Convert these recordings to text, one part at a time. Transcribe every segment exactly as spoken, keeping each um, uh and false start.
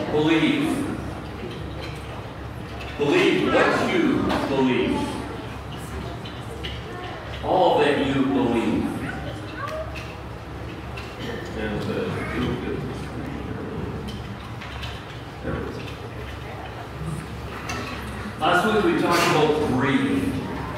Believe. Believe what you believe. All that you believe. And uh, there it is. Last week we talked about breathing.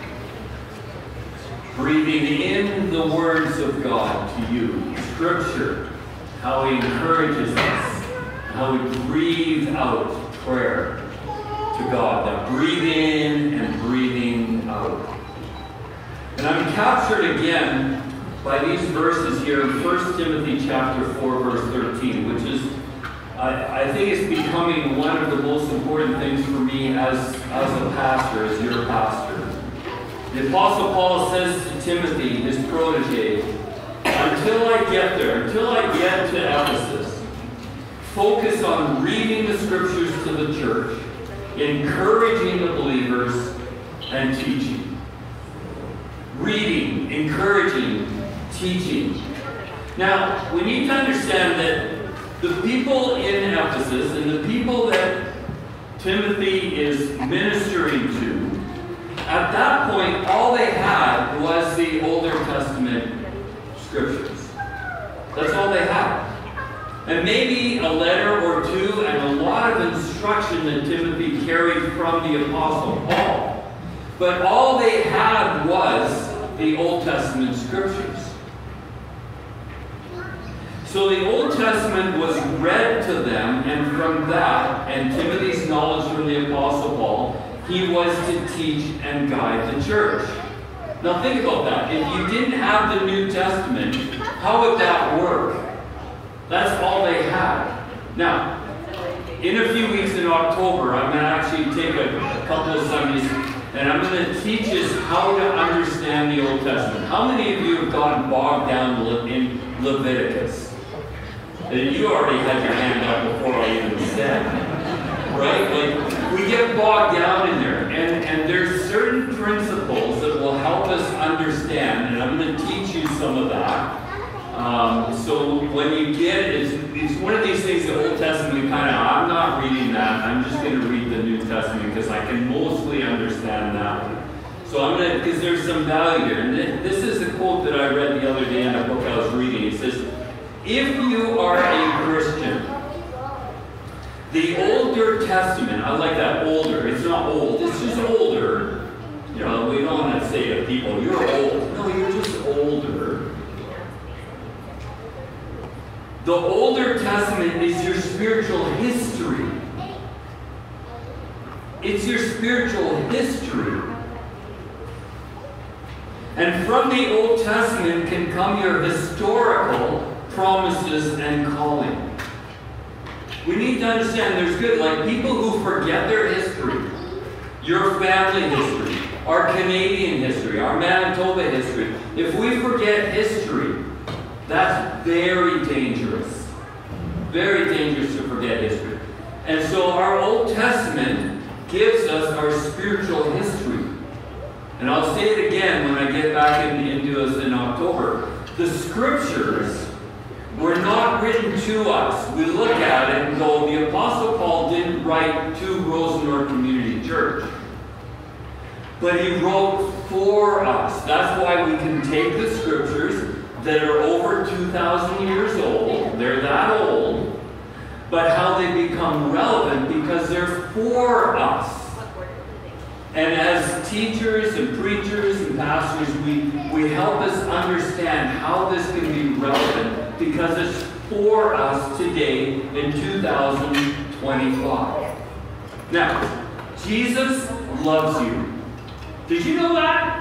Breathing in the words of God to you. Scripture. How He encourages us. How we breathe out prayer to God. That breathe in and breathing out. And I'm captured again by these verses here in First Timothy chapter four, verse thirteen, which is, I, I think it's becoming one of the most important things for me as, as a pastor, as your pastor. The Apostle Paul says to Timothy, his protege, until I get there, until I get to Ephesus, focus on reading the Scriptures to the church, encouraging the believers, and teaching. Reading, encouraging, teaching. Now, we need to understand that the people in Ephesus and the people that Timothy is ministering to, at that point, all they had was the Older Testament Scriptures. That's all they had. And maybe a letter or two and a lot of instruction that Timothy carried from the Apostle Paul. But all they had was the Old Testament Scriptures. So the Old Testament was read to them, and from that, and Timothy's knowledge from the Apostle Paul, he was to teach and guide the church. Now think about that. If you didn't have the New Testament, how would that work? That's all they had. Now, in a few weeks in October, I'm going to actually take a, a couple of Sundays and I'm going to teach us how to understand the Old Testament. How many of you have gotten bogged down in Leviticus? You already had your hand up before I even said. Right? Like, we get bogged down in there. And, and there's certain principles that will help us understand, and I'm going to teach you some of that. Um, so when you get it, it's, it's one of these things, the Old Testament kind of, I'm not reading that, I'm just going to read the New Testament because I can mostly understand that one. So I'm going to, because there's some value here. And this is a quote that I read the other day in a book I was reading. It says, if you are a Christian, the Older Testament, I like that, older, it's not old, it's just older. You know, we don't want to say to people, you're old. No, you're just older. The Older Testament is your spiritual history. It's your spiritual history. And from the Old Testament can come your historical promises and calling. We need to understand there's good, like people who forget their history, your family history, our Canadian history, our Manitoba history. If we forget history, that's very dangerous. Very dangerous to forget history. And so our Old Testament gives us our spiritual history. And I'll say it again when I get back in, into us in October. The Scriptures were not written to us. We look at it and go, the Apostle Paul didn't write to Rosenor Community Church. But he wrote for us. That's why we can take the Scriptures that are over two thousand years old, they're that old, but how they become relevant because they're for us. And as teachers and preachers and pastors, we, we help us understand how this can be relevant because it's for us today in two thousand twenty-five. Now, Jesus loves you. Did you know that?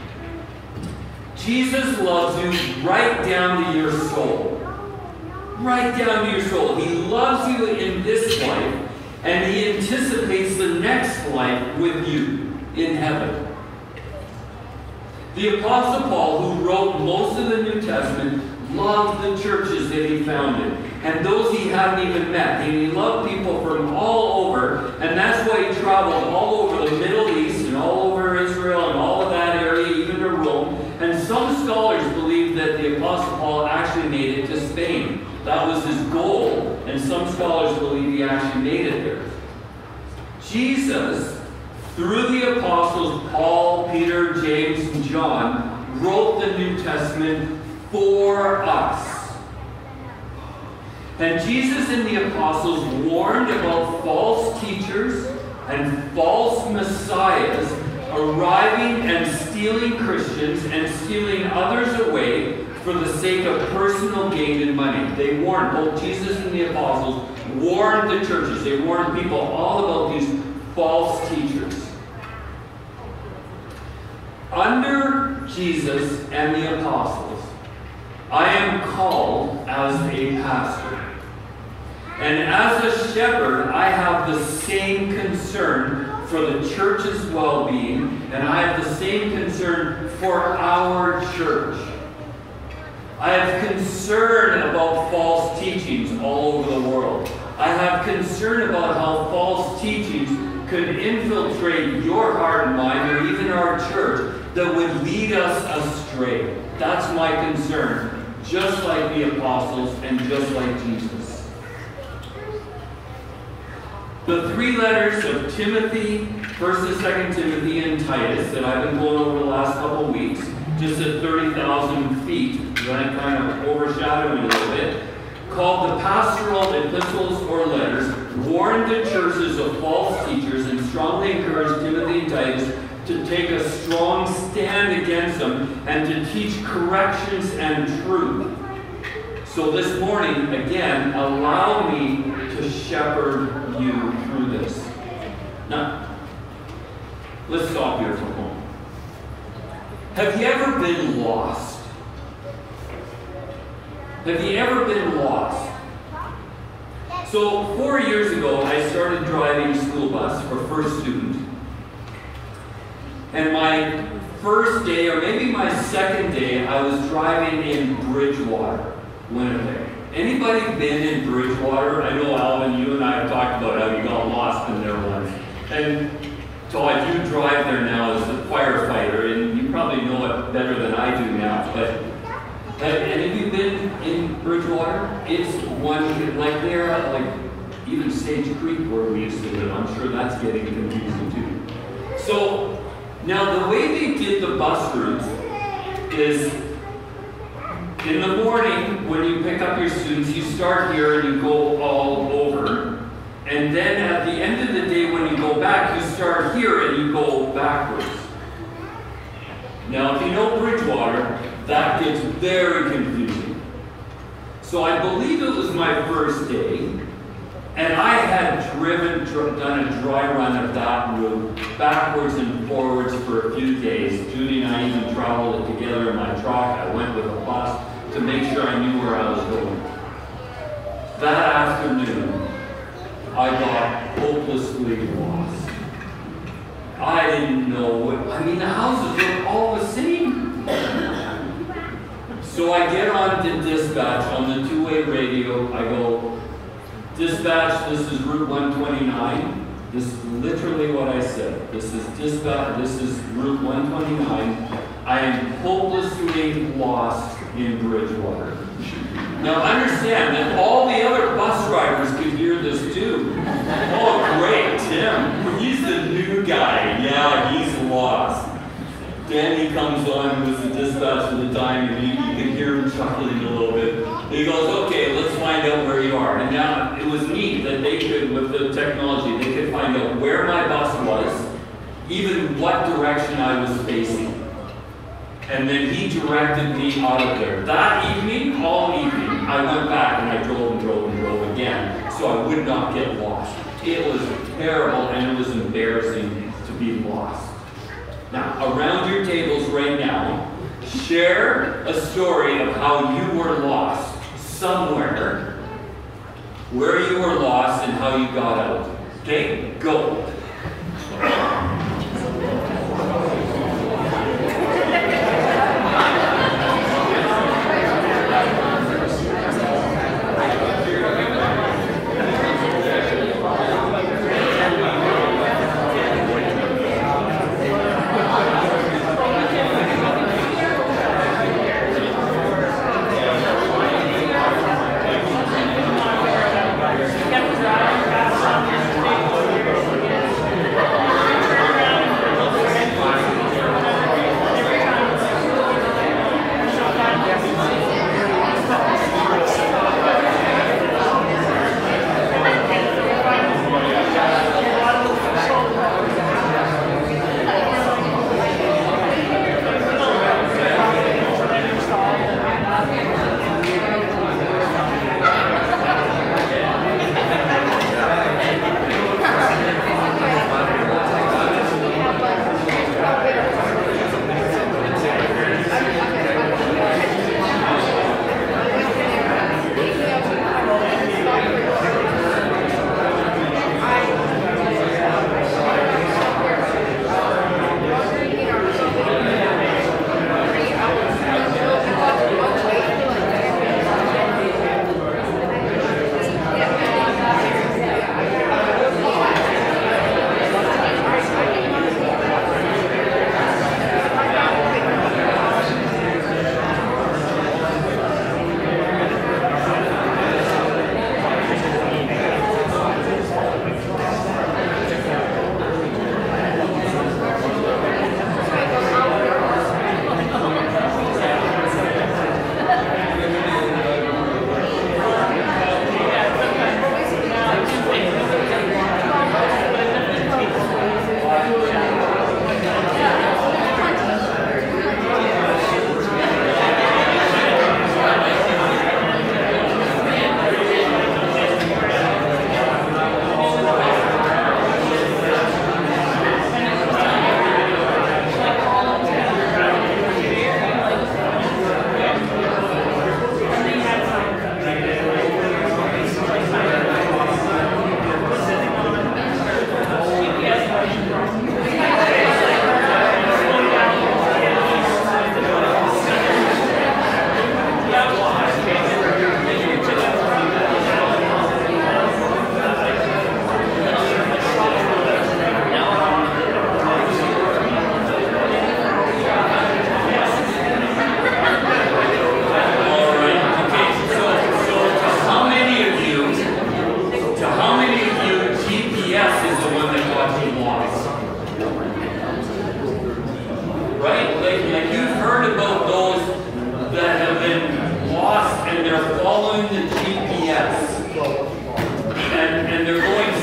Jesus loves you right down to your soul. Right down to your soul. He loves you in this life, and He anticipates the next life with you in heaven. The Apostle Paul, who wrote most of the New Testament, loved the churches that he founded, and those he hadn't even met. And he loved people from all over, and that's why he traveled all over the Middle East and all over Israel and all of that area, even to Rome. And some scholars believe that the Apostle Paul actually made it to Spain. That was his goal. And some some scholars believe he actually made it there. Jesus, through the apostles Paul, Peter, James, and John, wrote the New Testament for us. And Jesus and the apostles warned about false teachers and false messiahs arriving and stealing Christians and stealing others away for the sake of personal gain and money. They warned, both Jesus and the apostles warned the churches. They warned people all about these false teachers. Under Jesus and the apostles, I am called as a pastor. And as a shepherd, I have the same concern for the church's well-being, and I have the same concern for our church. I have concern about false teachings all over the world. I have concern about how false teachings could infiltrate your heart and mind, or even our church, that would lead us astray. That's my concern, just like the apostles and just like Jesus. The three letters of Timothy, First and Second Timothy, and Titus that I've been going over the last couple of weeks, just at thirty thousand feet, then kind of overshadowing a little bit, called the pastoral epistles or letters, warned the churches of false teachers and strongly encouraged Timothy and Titus to take a strong stand against them and to teach corrections and truth. So this morning, again, allow me to shepherd you through this. Now, let's stop here for a moment. Have you ever been lost? Have you ever been lost? So, four years ago, I started driving a school bus for First Student. And my first day, or maybe my second day, I was driving in Bridgewater, Winnipeg. Anybody been in Bridgewater? I know, Alvin, you and I have talked about how you got lost in there once. And so I do drive there now as a firefighter, and you probably know it better than I do now. But have any of you been in Bridgewater? It's one, like there, like even Sage Creek where we used to live. I'm sure that's getting confusing too. So, now the way they did the bus routes is in the morning when you pick up your students, you start here and you go all over. And then at the end of the day when you go back, you start here and you go backwards. Now if you know Bridgewater, that gets very confusing. So I believe it was my first day, and I had driven, dr- done a dry run of that route, backwards and forwards for a few days. Judy and I even traveled it together in my truck. I went with a bus to make sure I knew where I was going. That afternoon, I got hopelessly lost. I didn't know what, I mean, the houses were all the same. So I get on to dispatch on the two-way radio. I go, dispatch, this is Route one twenty-nine. This is literally what I said. This is dispatch, this is Route one twenty-nine. I am hopelessly lost in Bridgewater. Now understand that all the other bus drivers could hear this too. Oh great, Tim, he's the new guy. Yeah, he's lost. Danny comes on, who's the dispatch at the time, and you, you can hear him chuckling a little bit. He goes, okay, let's find out where you are. And now it was neat that they could, with the technology, they could find out where my bus was, even what direction I was facing. And then he directed me out of there. That evening, all evening, I went back and I drove and drove and drove again, so I would not get lost. It was terrible and it was embarrassing to be lost. Now, around your tables right now, share a story of how you were lost somewhere, where you were lost and how you got out. Okay, go.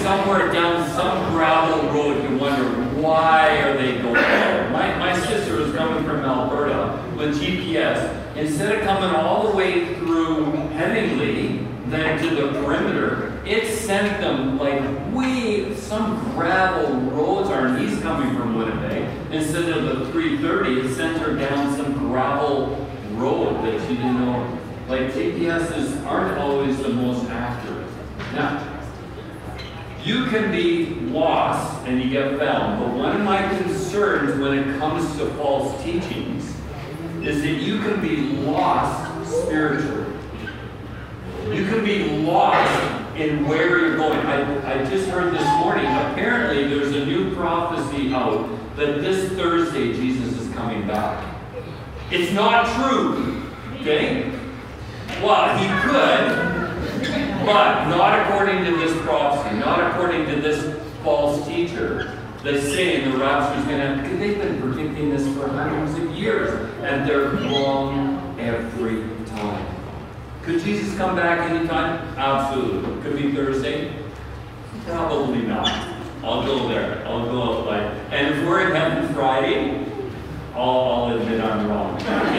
somewhere down some gravel road. You wonder, why are they going there? My, my sister was coming from Alberta with G P S. Instead of coming all the way through Hemingway, then to the perimeter, it sent them like way, some gravel roads, or he's coming from Winnipeg. Instead of the three thirty, it sent her down some gravel road that she didn't know. Like G P Ses aren't always the most accurate. Now, you can be lost and you get found, but one of my concerns when it comes to false teachings is that you can be lost spiritually. You can be lost in where you're going. I, I just heard this morning, apparently there's a new prophecy out that this Thursday Jesus is coming back. It's not true, okay? Well, he could, but not according to this prophecy, not according to this false teacher that's saying the rapture is going to happen. Because they've been predicting this for hundreds of years, and they're wrong every time. Could Jesus come back anytime? Absolutely. Could be Thursday? Probably not. I'll go there. I'll go out like, and if we're in heaven Friday, I'll, I'll admit I'm wrong.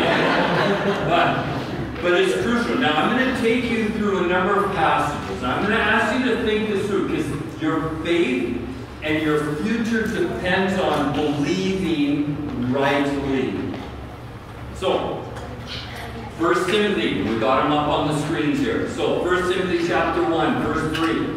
but, but it's crucial. Now, I'm going to take you through a number of passages. I'm going to ask you to think this through, because your faith and your future depends on believing rightly. So, First Timothy, we got them up on the screens here. So, First Timothy chapter one, verse three.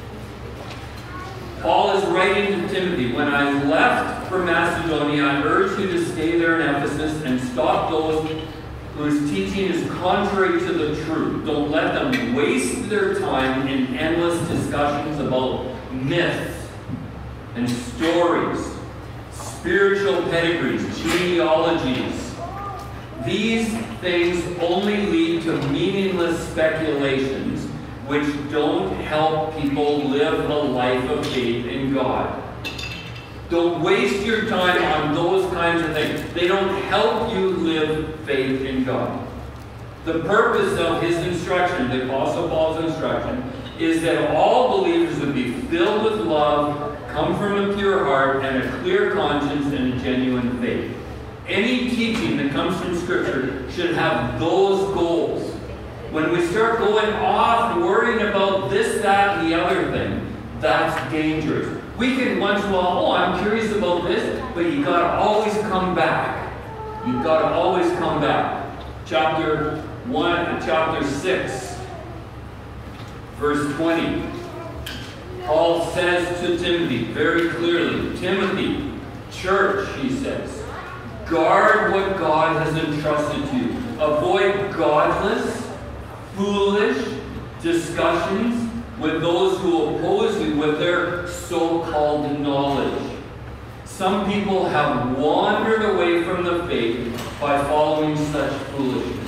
Paul is writing to Timothy, when I left for Macedonia, I urged you to stay there in Ephesus and stop those whose teaching is contrary to the truth. Don't let them waste their time in endless discussions about myths and stories, spiritual pedigrees, genealogies. These things only lead to meaningless speculations which don't help people live a life of faith in God. Don't waste your time on those kinds of things. They don't help you live faith in God. The purpose of his instruction, the Apostle Paul's instruction, is that all believers would be filled with love, come from a pure heart, and a clear conscience and a genuine faith. Any teaching that comes from Scripture should have those goals. When we start going off worrying about this, that, and the other thing, that's dangerous. We can once in a while, oh, I'm curious about this, but you've got to always come back. You've got to always come back. Chapter one, chapter six, verse twenty. Paul says to Timothy very clearly, Timothy, church, he says, guard what God has entrusted to you. Avoid godless, foolish discussions with those who oppose you with their so-called knowledge. Some people have wandered away from the faith by following such foolishness.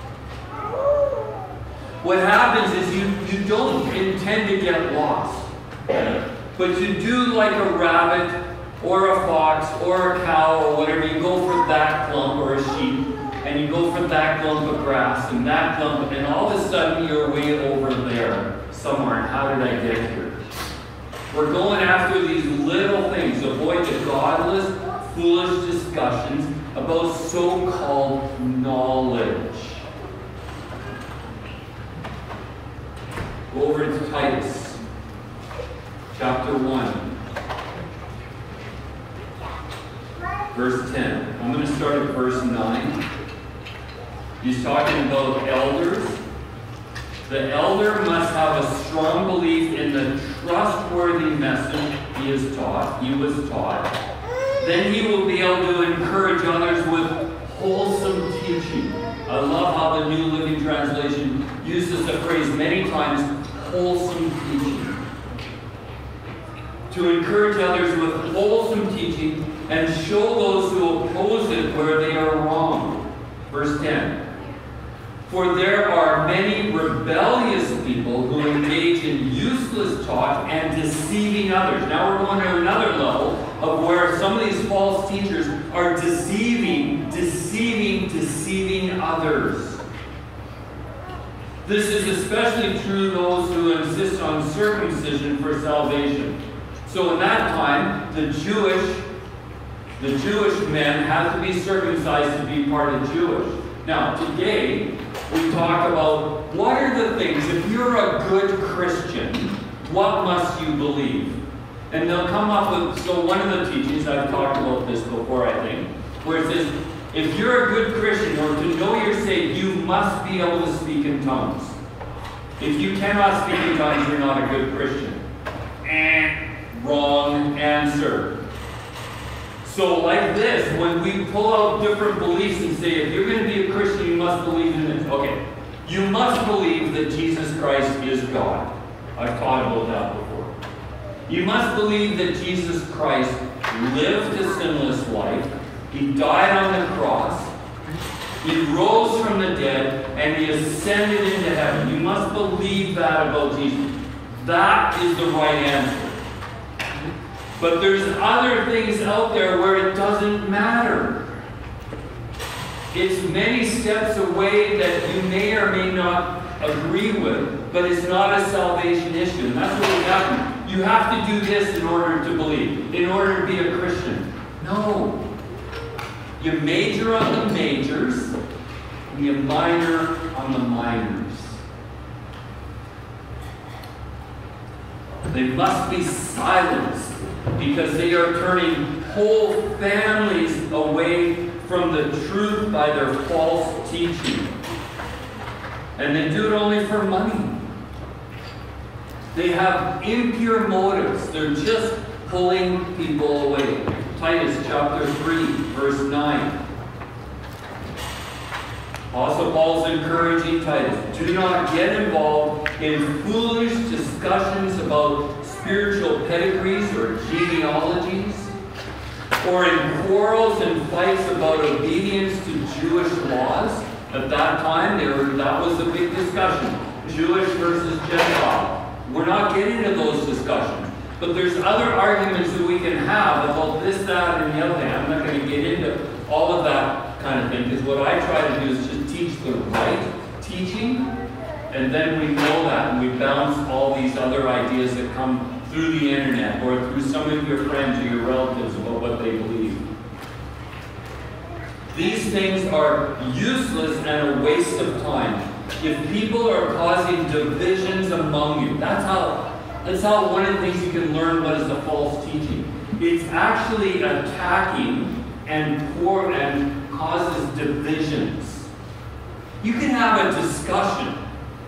What happens is you, you don't intend to get lost, but you do like a rabbit or a fox or a cow or whatever. You go for that clump, or a sheep, and you go for that clump of grass and that clump, and all of a sudden you're way over there somewhere. How did I get here? We're going after these little things. Avoid the godless, foolish discussions about so-called knowledge. Go over to Titus, chapter one, verse ten. I'm going to start at verse nine. He's talking about elders. The elder must have a strong belief in the trustworthy message he is taught, he was taught. Then he will be able to encourage others with wholesome teaching. I love how the New Living Translation uses the phrase many times, wholesome teaching. To encourage others with wholesome teaching and show those who oppose it where they are wrong. Verse ten. For there are many rebellious people who engage in useless talk and deceiving others. Now we're going to another level of where some of these false teachers are deceiving, deceiving, deceiving others. This is especially true of those who insist on circumcision for salvation. So in that time, the Jewish, the Jewish men had to be circumcised to be part of Jewish. Now, today, we talk about what are the things, if you're a good Christian, what must you believe? And they'll come up with, so one of the teachings, I've talked about this before, I think, where it says, if you're a good Christian, or to know you're saved, you must be able to speak in tongues. If you cannot speak in tongues, you're not a good Christian. Eh, wrong answer. So like this, when we pull out different beliefs and say, if you're going to be a Christian, you must believe in this. Okay, you must believe that Jesus Christ is God. I've taught about that before. You must believe that Jesus Christ lived a sinless life. He died on the cross. He rose from the dead, and He ascended into heaven. You must believe that about Jesus. That is the right answer. But there's other things out there where it doesn't matter. It's many steps away that you may or may not agree with, but it's not a salvation issue. And that's what we have. You have to do this in order to believe, in order to be a Christian. No. You major on the majors, and you minor on the minors. They must be silenced because they are turning whole families away from the truth by their false teaching. And they do it only for money. They have impure motives. They're just pulling people away. Titus chapter three, verse nine. Also, Paul's encouraging Titus, do not get involved in foolish discussions about spiritual pedigrees or genealogies, or in quarrels and fights about obedience to Jewish laws. At that time, they were, that was the big discussion. Jewish versus Gentile. We're not getting into those discussions. But there's other arguments that we can have about this, that, and the other thing. I'm not going to get into all of that kind of thing, because what I try to do is just teach the right teaching, and then we know that, and we bounce all these other ideas that come through the internet or through some of your friends or your relatives about what they believe. These things are useless and a waste of time. If people are causing divisions among you, that's how That's how one of the things you can learn what is the false teaching. It's actually attacking and poor and causes divisions. You can have a discussion,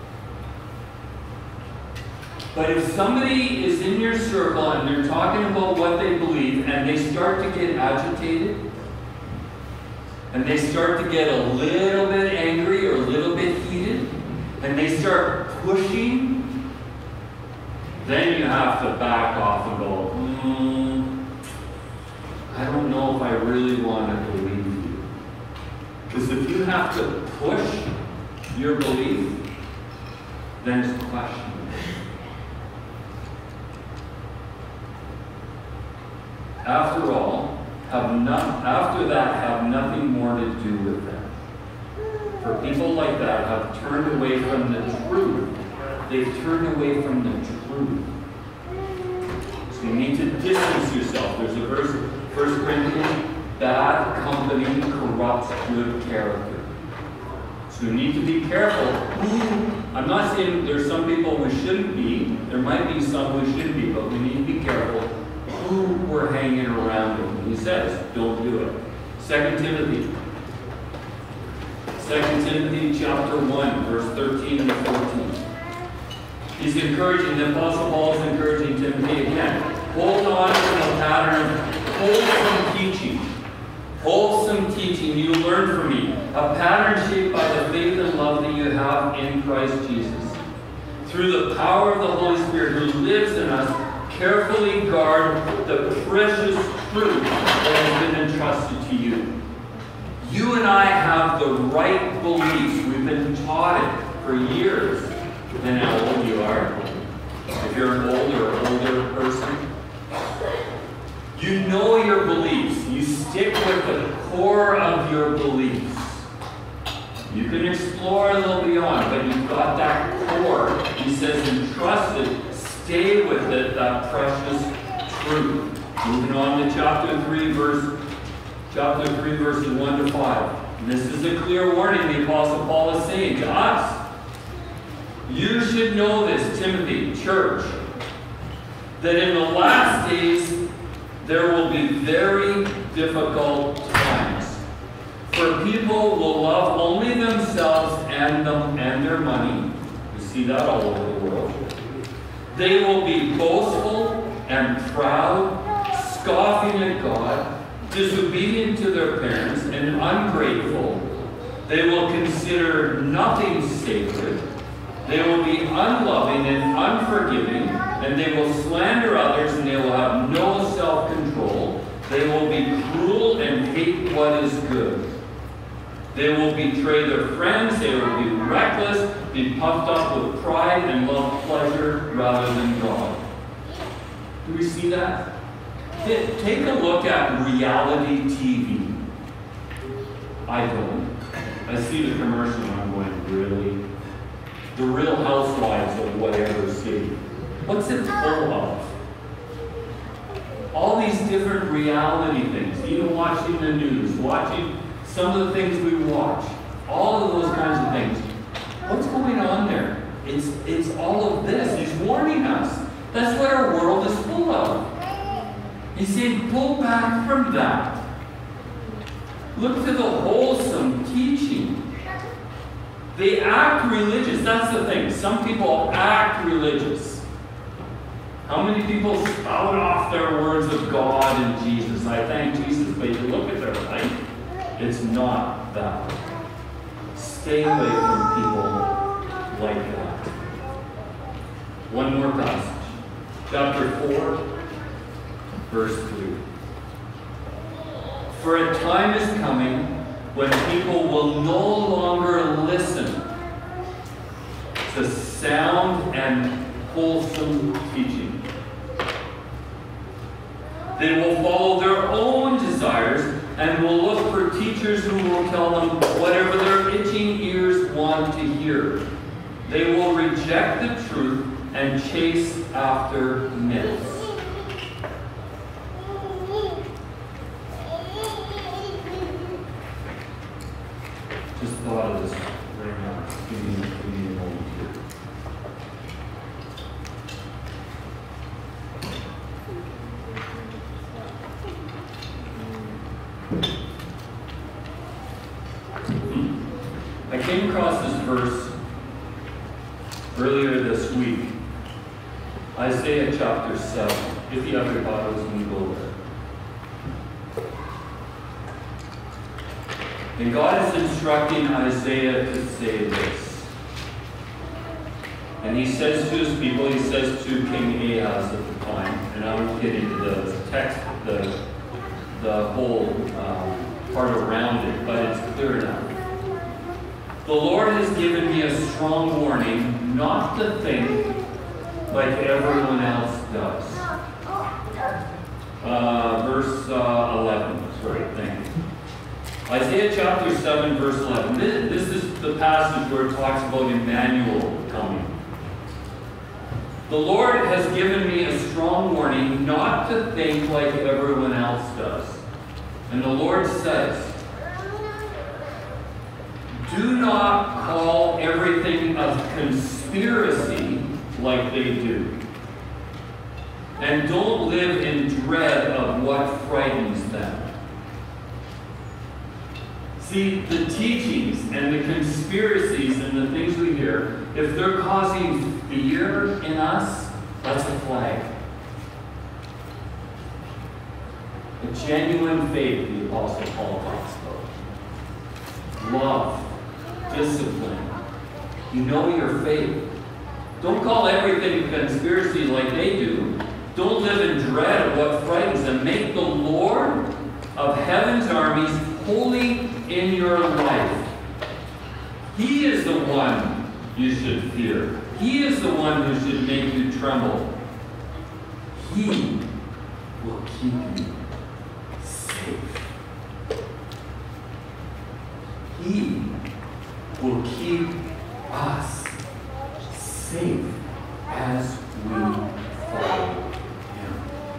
but if somebody is in your circle and they're talking about what they believe and they start to get agitated and they start to get a little bit angry or a little bit heated and they start pushing, then you have to back off and go, mm, I don't know if I really want to believe you. Because if you have to push your belief, then it's questionable. After all, have no, after that, have nothing more to do with them. For people like that have turned away from the truth. They've turned away from the truth. So you need to distance yourself. There's a verse, First Corinthians, bad company corrupts good character. So you need to be careful. I'm not saying there's some people we shouldn't be. There might be some we should be, but we need to be careful who we're hanging around with. He says, don't do it. Second Timothy. Second Timothy chapter one, verse thirteen and fourteen. He's encouraging, the Apostle Paul is encouraging Timothy again. Hold on to the pattern of wholesome teaching. Wholesome teaching you learn from me. A pattern shaped by the faith and love that you have in Christ Jesus. Through the power of the Holy Spirit who lives in us, carefully guard the precious truth that has been entrusted to you. You and I have the right beliefs. We've been taught it for years. And how old you are. If you're an older or older person, you know your beliefs. You stick with the core of your beliefs. You can explore a little beyond, but you've got that core. He says, entrust it, stay with it, that precious truth. Moving on to chapter three, verse chapter three, verses one to five. And this is a clear warning the Apostle Paul is saying to us. You should know this, Timothy, church, that in the last days there will be very difficult times. For people will love only themselves and them and their money. You see that all over the world. They will be boastful and proud, scoffing at God, disobedient to their parents, and ungrateful. They will consider nothing sacred. They will be unloving and unforgiving, and they will slander others, and they will have no self-control. They will be cruel and hate what is good. They will betray their friends. They will be reckless, be puffed up with pride, and love pleasure rather than God. Do we see that? Take a look at reality T V. I don't. I see the commercial and I'm going, really? The Real Housewives of whatever city. What's it full of? All these different reality things. Even watching the news, watching some of the things we watch. All of those kinds of things. What's going on there? It's, it's all of this. He's warning us. That's what our world is full of. He's saying, pull back from that. Look to the wholesome teaching. They act religious. That's the thing. Some people act religious. How many people spout off their words of God and Jesus? I thank Jesus, but you look at their life, it's not that. Stay away from people like that. One more passage. Chapter four, verse three. For a time is coming when people will no longer listen to sound and wholesome teaching. They will follow their own desires and will look for teachers who will tell them whatever their itching ears want to hear. They will reject the truth and chase after myths. Just thought of this right now. Give me, give me a moment here. I came across this verse earlier this week. Isaiah chapter seven. If you have your Bibles, we go there. And God is instructing Isaiah to say this. And he says to his people, he says to King Ahaz at the time, and I won't get into the text, the, the whole um, part around it, but it's clear enough. The Lord has given me a strong warning not to think like everyone else does. Uh, verse uh, eleven. Sorry, thank you. Isaiah chapter seven, verse eleven. This, this is the passage where it talks about Emmanuel coming. The Lord has given me a strong warning not to think like everyone else does. And the Lord says, do not call everything a conspiracy like they do. And don't live in dread of what frightens them. See, the teachings and the conspiracies and the things we hear, if they're causing fear in us, that's a flag. A genuine faith, the Apostle Paul talks about. Love. Discipline. You know your faith. Don't call everything a conspiracy like they do. Don't live in dread of what frightens them. Make the Lord of heaven's armies holy in your life. He is the one you should fear. He is the one who should make you tremble. He will keep you safe. He will keep us safe as we follow Him.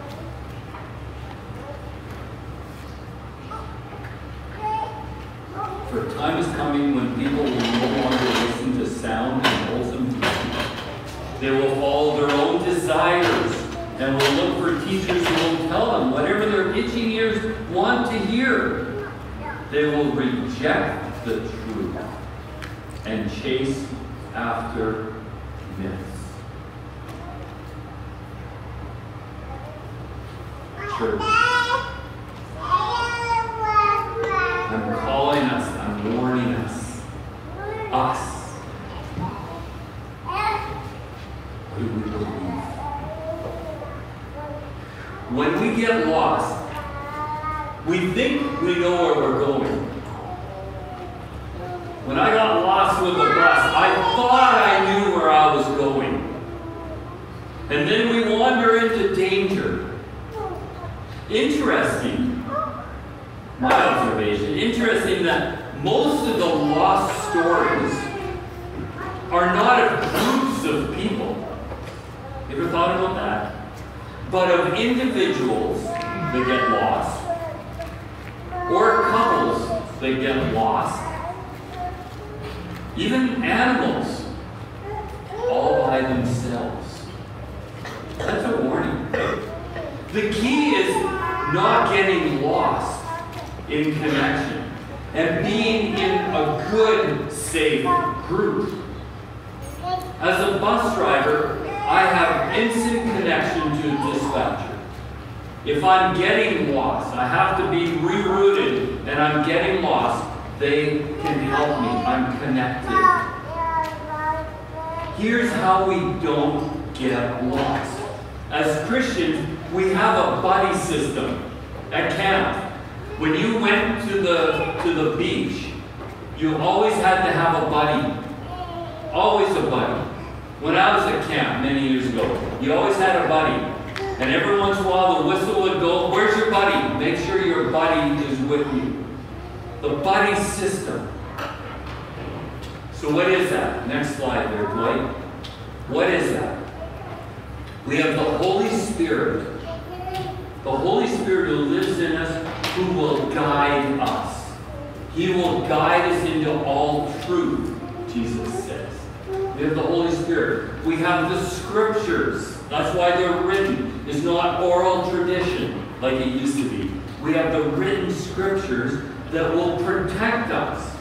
For a time is coming when people will no longer listen to sound and wholesome teaching. They will follow their own desires and will look for teachers who will tell them whatever their itching ears want to hear. They will reject the truth and chase after myths. Church, I'm calling us, I'm warning us, us. What do we believe? When we get lost, we think we know where we're going. When I got lost with the bus, I thought I knew where I was going. And then we wander into danger. Interesting, my observation, interesting that most of the lost stories are not of groups of people. You ever thought about that? But of individuals that get lost, or couples that get lost, even animals, all by themselves. That's a warning. The key is not getting lost in connection and being in a good, safe group. As a bus driver, I have instant connection to a dispatcher. If I'm getting lost, I have to be rerouted and I'm getting lost, they can help me. I'm connected. Here's how we don't get lost. As Christians, we have a buddy system at camp. When you went to the, to the beach, you always had to have a buddy. Always a buddy. When I was at camp many years ago, you always had a buddy. And every once in a while the whistle would go, where's your buddy? Make sure your buddy is with you. The buddy system. So what is that? Next slide there, Dwight. What is that? We have the Holy Spirit. The Holy Spirit who lives in us, who will guide us. He will guide us into all truth, Jesus says. We have the Holy Spirit. We have the Scriptures. That's why they're written. It's not oral tradition like it used to be. We have the written Scriptures that will protect us.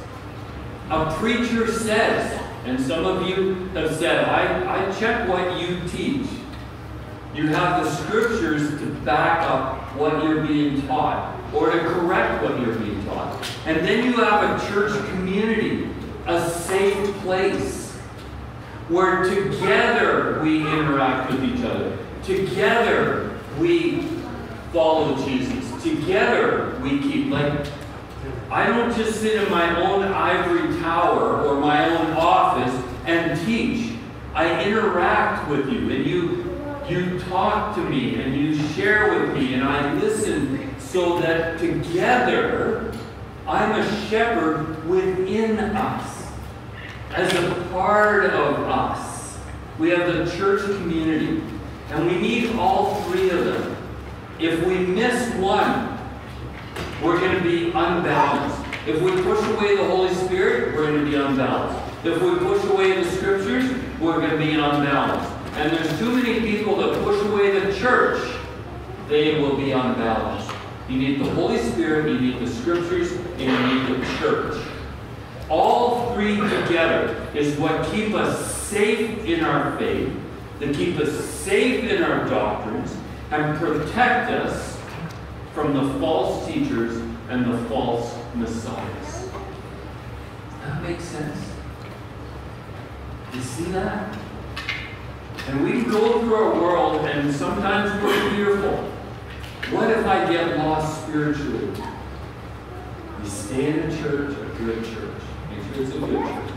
A preacher says, and some of you have said, I, I check what you teach. You have the Scriptures to back up what you're being taught, or to correct what you're being taught. And then you have a church community, a safe place, where together we interact with each other. Together we follow Jesus. Together we keep, like, I don't just sit in my own ivory tower or my own office and teach. I interact with you, and you you talk to me, and you share with me, and I listen, so that together I'm a shepherd within us, as a part of us. We have the church community, and we need all three of them. If we miss one, we're going to be unbalanced. If we push away the Holy Spirit, we're going to be unbalanced. If we push away the Scriptures, we're going to be unbalanced. And there's too many people that push away the church, they will be unbalanced. You need the Holy Spirit, you need the Scriptures, and you need the church. All three together is what keep us safe in our faith, that keep us safe in our doctrines, and protect us from the false teachers and the false messiahs. Does that make sense? You see that? And we go through our world, and sometimes we're fearful. What if I get lost spiritually? You stay in a church, a good church. Make sure it's a good church.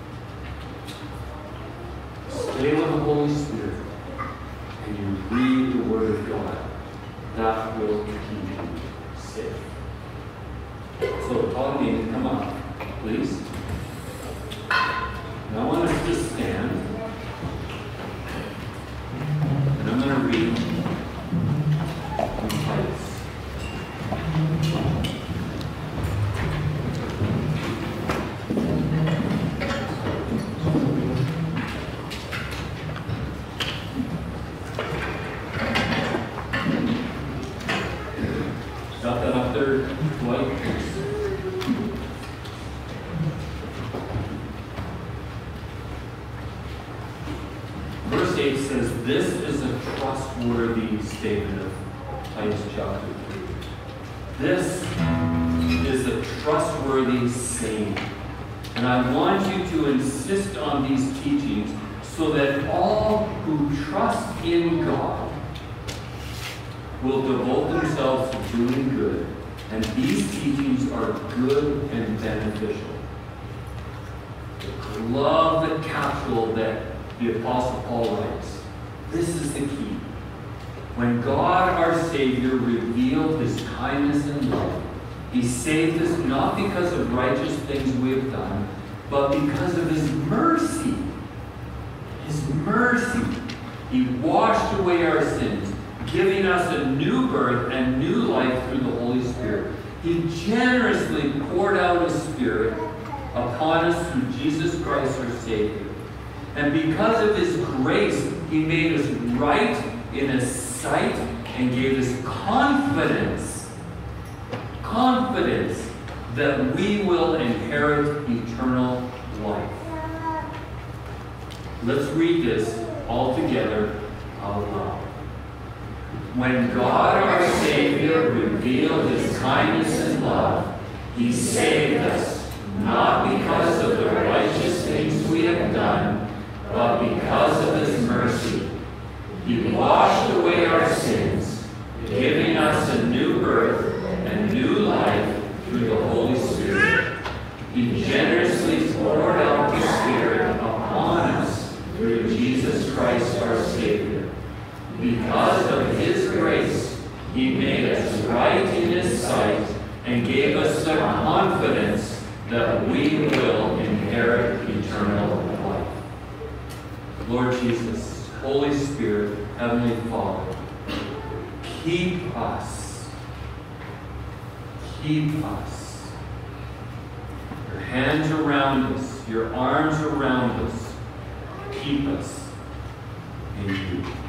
Stay with the Holy Spirit, and you read the Word of God. That will keep you safe. So, Todd, come up, please. in place. Got that up there, Dwight? Verse eight says, this is a trustworthy statement of Titus chapter three. This is a trustworthy saying. And I want you to insist on these teachings so that all who trust in God will devote themselves to doing good. And these teachings are good and beneficial. I love the capsule that the Apostle Paul writes. This is the key. When God our Savior revealed His kindness and love, He saved us not because of righteous things we have done, but because of His mercy. His mercy. He washed away our sins, giving us a new birth and new life through the Holy Spirit. He generously poured out His Spirit upon us through Jesus Christ our Savior. And because of His grace, He made us right in His sight and gave us confidence, confidence that we will inherit eternal life. Let's read this all together out loud. When God our Savior revealed His kindness and love, He saved us, not because of the righteous things we have done, but because of His mercy. He washed away our sins, giving us a new birth and new life through the Holy Spirit. He generously poured out His Spirit upon us through Jesus Christ our Savior. Because of His grace, He made us right in His sight and gave us the confidence that we will inherit eternal life. Lord Jesus, Holy Spirit, Heavenly Father, keep us. Keep us. Your hands around us, your arms around us. Keep us in you.